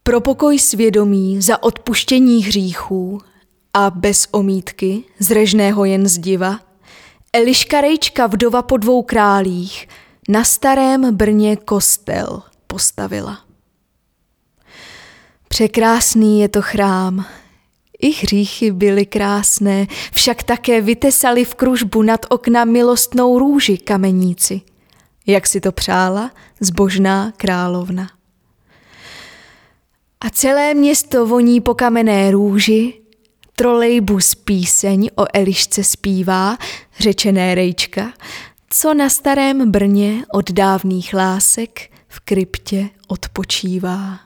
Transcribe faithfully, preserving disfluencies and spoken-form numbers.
Pro pokoj svědomí za odpuštění hříchů a bez omítky, zrežného jen zdiva, Eliška Rejčka, vdova po dvou králích, na Starém Brně kostel postavila. Překrásný je to chrám, i hříchy byly krásné, však také vytesali v kružbu nad okna milostnou růži kameníci, jak si to přála zbožná královna. A celé město voní po kamenné růži, trolejbus píseň o Elišce zpívá, řečené Rejčka, co na Starém Brně od dávných lásek v kryptě odpočívá.